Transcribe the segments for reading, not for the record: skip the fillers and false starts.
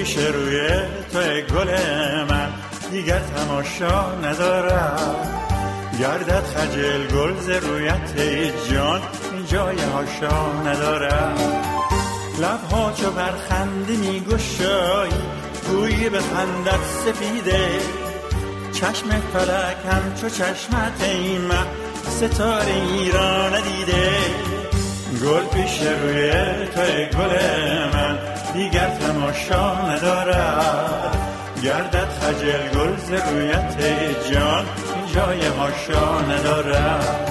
پیش روی توی گل من دیگر تماشا ندارم. گردد خجل گل ز رویت جان این جای هاشا ندارم. لبها چو برخنده می گشایی گویی به خندت سپیده. چشم فلک همچو چشمت ای مه ستاره ای را ندیده. گل پیش روی توی گل من دیگر تماشا ندارد. گردد خجل گل ز رویت جان این جای هاشا ندارد.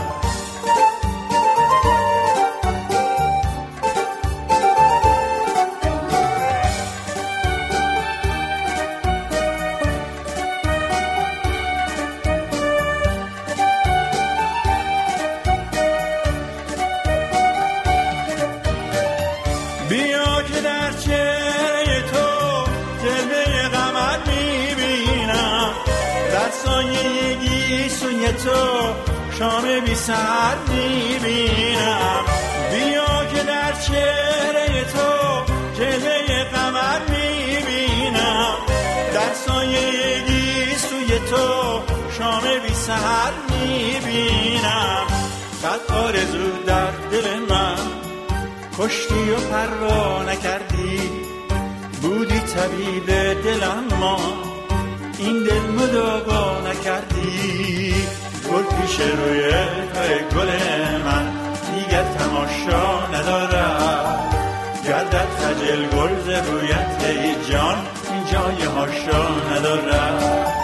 بیا که در چهره تو جلوه قمر میبینم. در سایه گیسوی تو شام بی سحر میبینم. بیا که در چهره تو جلوه قمر میبینم. در سایه گیسوی تو شام بی سحر میبینم. صد آرزو در دل من کشتی و پروا نکردی. بودی طبیب دلم ما این دل مداوا نکردی. گل پیش روی توی گل من دیگر تماشا ندارد. گردد خجل گل ز رویت ای جان این جای هاشا ندارد.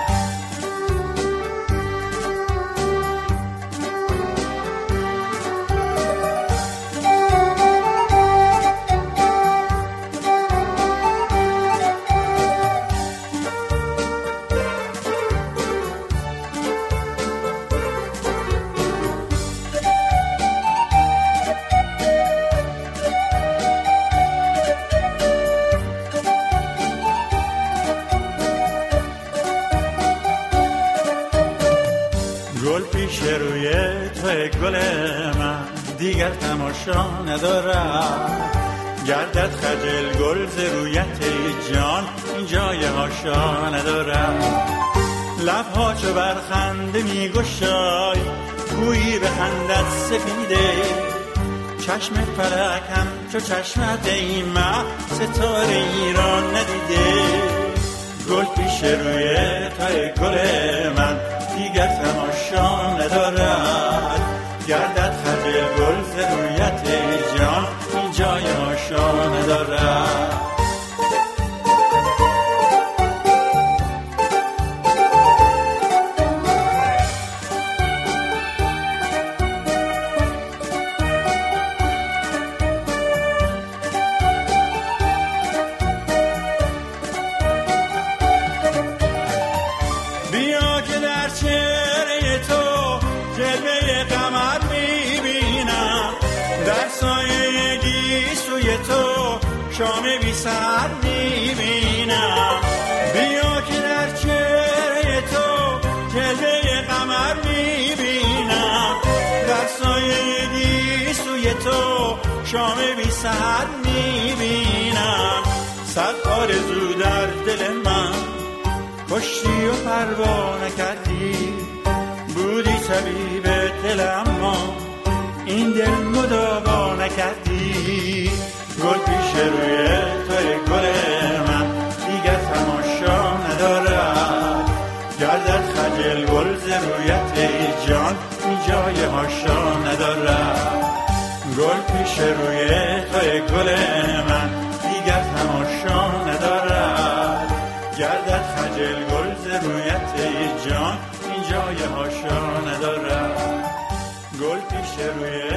گل پیش روی توی گل من دیگر تماشا ندارد. گردد خجل گل ز رویت جان این جای هاشا ندارد. لبها چو برخنده می گشای گویی به خندت سپیده. چشم فلک هم چو چشمت ای مه ستاره ای را ندیده. گل پیش روی توی گل من دیگر تماشا ندارد. گردد خجل گل ز رویت جان این جای هاشا ندارد. بیا که در چهره تو جلوه قمر میبینم. در سایه گیسوی تو شام بی سحر میبینم. بیا که در چهره تو جلوه قمر میبینم. در سایه گیسوی تو شام بی سحر میبینم. صد آرزو در دل من کشتی و پروا نکردی. بودی طبیب دلم ما این دل مداوا نکردی. گل پیش روی توی گل من دیگر تماشا ندارد. گردد خجل گل ز رویت جان این جای هاشا ندارد. گل پیش روی توی گل من دیگر تماشا ندارد. گردد خجل گل ز رویت جان این جای هاشا ندارد. گل پیش روی